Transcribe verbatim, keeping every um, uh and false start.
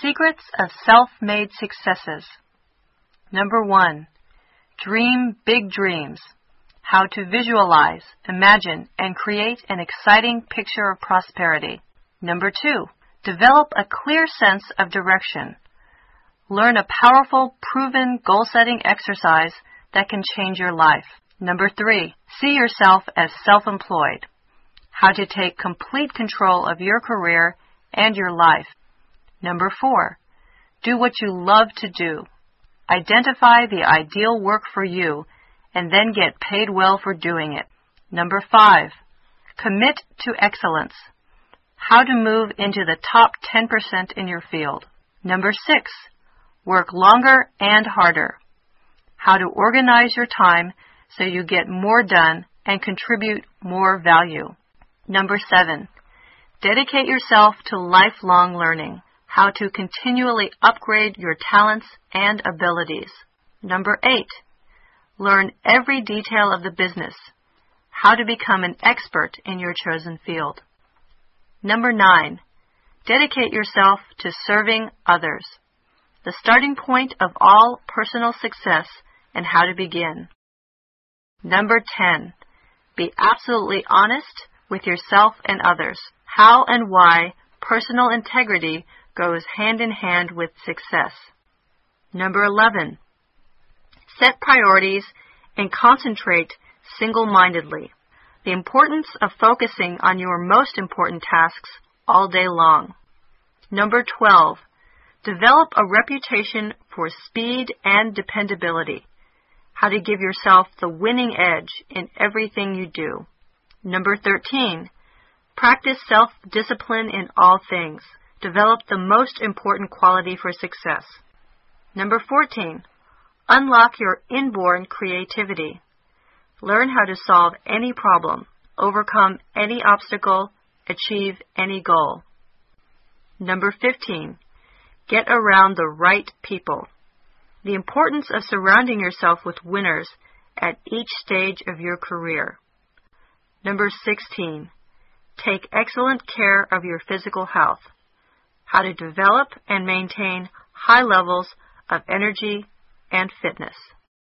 Secrets of Self-Made Successes. Number one, dream big dreams. How to visualize, imagine, and create an exciting picture of prosperity. Number two, develop a clear sense of direction. Learn a powerful, proven goal-setting exercise that can change your life. Number three, see yourself as self-employed. How to take complete control of your career and your life. Number four, do what you love to do. Identify the ideal work for you and then get paid well for doing it. Number five, commit to excellence. How to move into the top ten percent in your field. Number six, work longer and harder. How to organize your time so you get more done and contribute more value. Number seven, dedicate yourself to lifelong learning. How to continually upgrade your talents and abilities. Number eight, learn every detail of the business. How to become an expert in your chosen field. Number nine, dedicate yourself to serving others. The starting point of all personal success and how to begin. Number ten, be absolutely honest with yourself and others. How and why personal integrity goes hand in hand with success. Number eleven, set priorities and concentrate single-mindedly. The importance of focusing on your most important tasks all day long. Number twelve, develop a reputation for speed and dependability. How to give yourself the winning edge in everything you do. Number thirteen, practice self-discipline in all things. Develop the most important quality for success. Number fourteen, unlock your inborn creativity. Learn how to solve any problem, overcome any obstacle, achieve any goal. Number fifteen, get around the right people. The importance of surrounding yourself with winners at each stage of your career. Number sixteen, take excellent care of your physical health. How to develop and maintain high levels of energy and fitness.